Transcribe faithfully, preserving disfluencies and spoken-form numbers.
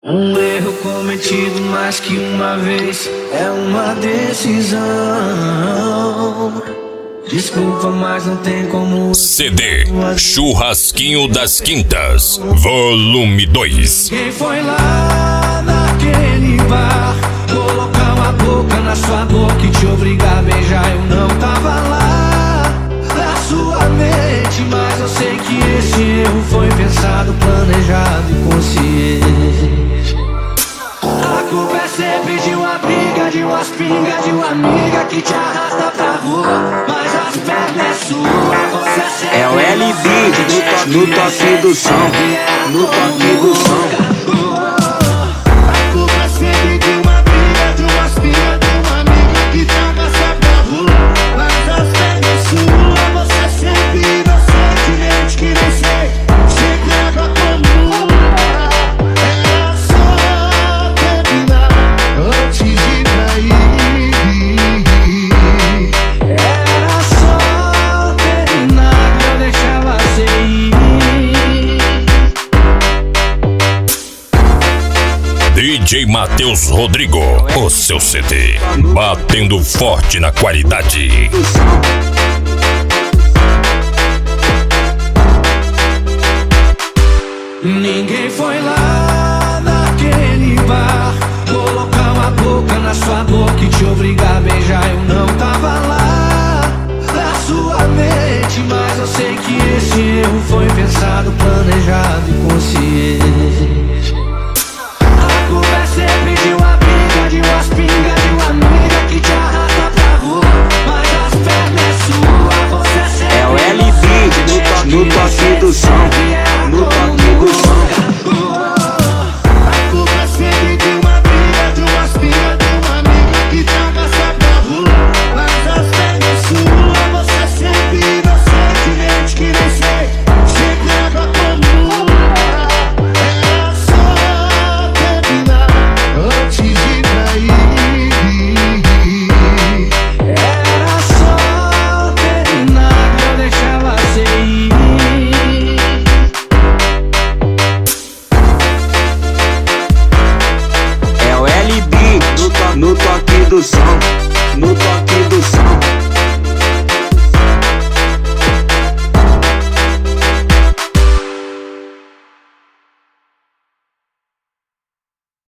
Um erro cometido mais que uma vez é uma decisão. Desculpa, mas não tem como. C D Churrasquinho das Quintas, volume dois. Quem foi lá naquele bar colocar uma boca na sua boca e te obrigar a beijar? Eu não tava lá na sua mente, mas eu sei que esse erro foi pensado, planejado e consciente. A culpa é sempre de uma briga, de umas pingas, de uma amiga que te arrasta pra rua, mas as pernas é sua. Você é o L B no toque do som, no toque do som. A culpa é sempre de uma briga, de umas pingas, de uma amiga que te arrasta pra rua, mas as pernas é sua. Você é sempre inocente, gente que nem sei, se entrega como é só terminar antes de trair. Era só terminar que eu deixava você ir. D J Matheus Rodrigo, o seu C D, batendo forte na qualidade. Ninguém foi lá naquele bar colocar uma boca na sua boca e te obrigar a beijar. Eu não tava lá na sua mente, mas eu sei que esse erro foi pensado, planejado e consciente. A culpa é sempre de uma briga, de umas pingas, de uma amiga que te arrasta pra rua, mas as pernas é sua. Você é sempre É o L B no toque do som, no toque do som. A culpa é sempre de uma briga, de umas pingas, de uma amiga que te arrasta pra rua, mas as pernas é sua. Você é sempre inocente, gente que nem sei, se entrega como é só terminar antes de trair. Era só terminar que eu deixava você ir. É o L B no toque do som, no toque do som.